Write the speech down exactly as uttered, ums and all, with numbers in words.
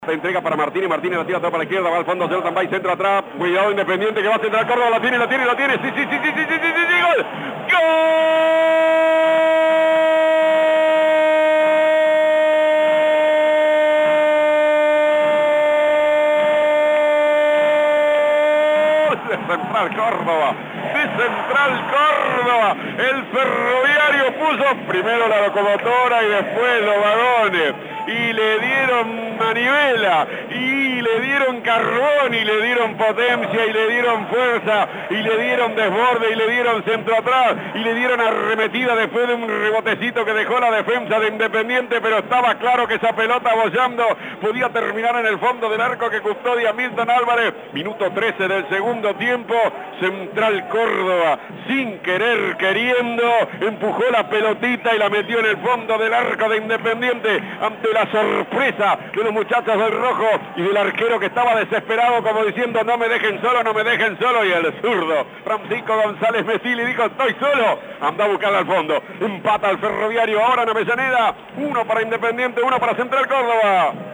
Entrega para Martínez, Martínez la tira atrás para la izquierda, va al fondo, Jonathan Bay, centro atrás, cuidado Independiente que va a centrar Córdoba, la tiene, la tiene, la tiene, sí, sí, sí, sí, sí, sí, sí, sí, sí, gol, gol de Central Córdoba, de Central Córdoba, el Ferroviario puso primero la locomotora y después los vagones, y le dieron manivela, y le dieron carbón, y le dieron potencia, y le dieron fuerza, y le dieron desborde, y le dieron centro atrás, y le dieron arremetida después de un rebotecito que dejó la defensa de Independiente, pero estaba claro que esa pelota bollando podía terminar en el fondo del arco que custodia Milton Álvarez. Minuto trece del segundo tiempo, Central Córdoba, sin querer queriendo, empujó la pelotita y la metió en el fondo del arco de Independiente, ante la sorpresa de los muchachos del rojo y del arquero que estaba desesperado como diciendo no me dejen solo, no me dejen solo, y el zurdo Francisco González Mesili dijo estoy solo, anda a buscarla al fondo, empata el Ferroviario ahora en Avellaneda, uno para Independiente, uno para Central Córdoba.